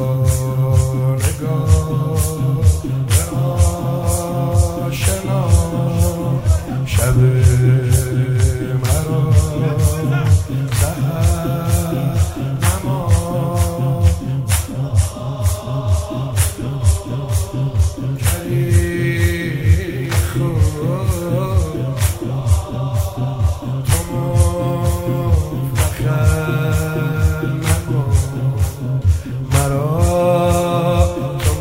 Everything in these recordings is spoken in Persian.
آشنا شب مرا سحر نما کری خود تو مفتخر نما مرا تو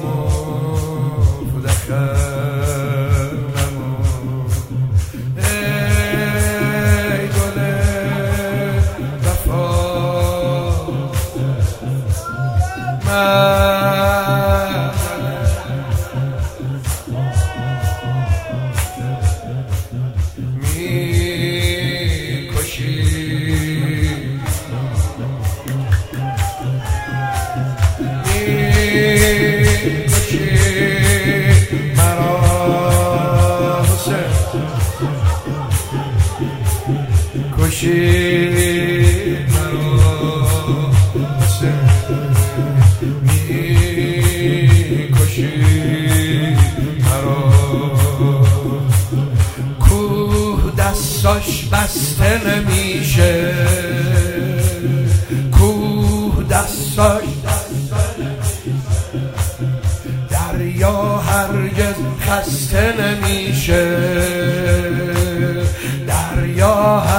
مفتخر نما ای گل وفا کشی مرا میکشی مرا کوه دستاش بسته نمیشه کوه دستاش دریا هرگز خسته نمیشه دریا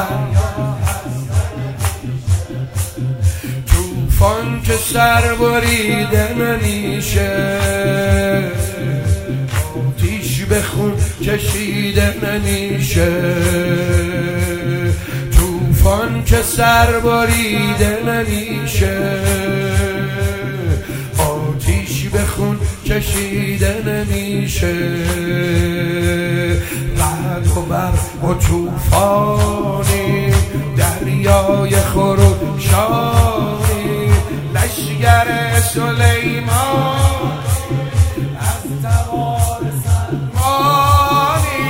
طوفان که سر بریده نمیشه آتیش به خون کشیده نمیشه طوفان که سر بریده نمیشه آتیش به خون کشیده نمیشه رعد و برق و طوفانی دریای خروشانی لشگر سلیمان از تبار سلمانی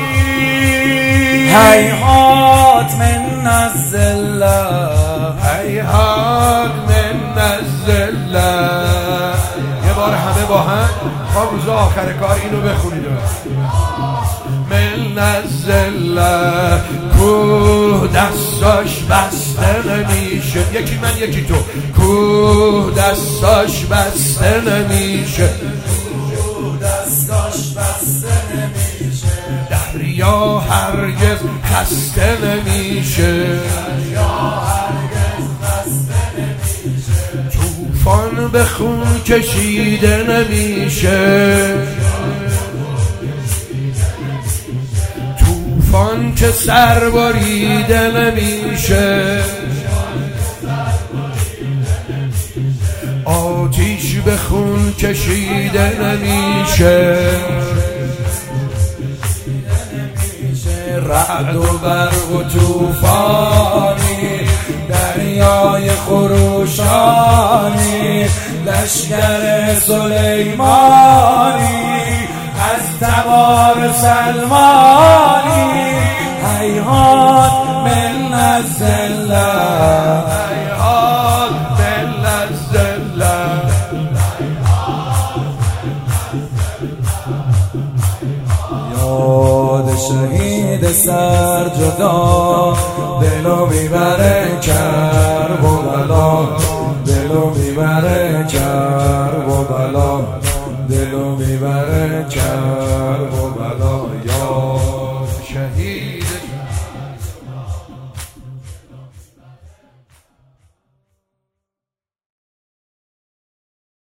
هیهات من الذله هیهات من الذله یه بار همه با هم تا روز آخر کار اینو بخونید من الذله کوه دستاش بسته نمیشه یکی من یکی تو کوه دستاش بسته نمیشه کوه دستاش بسته نمیشه دریا هرگز خسته نمیشه دریا هرگز خسته نمیشه طوفان به خون کشیده نمیشه طوفان که سر بریده نمیشه آتیش به خون کشیده نمیشه رعد و برق و طوفانی دریای خروشانی لشگر سلیمانی از تبار سلمانی هیهات من الذله هیهات من الذله یاد شهید سر جدا دلو میبره کرب و بلا دلو میبره کرب و بلا دلو میبره کرب و بلا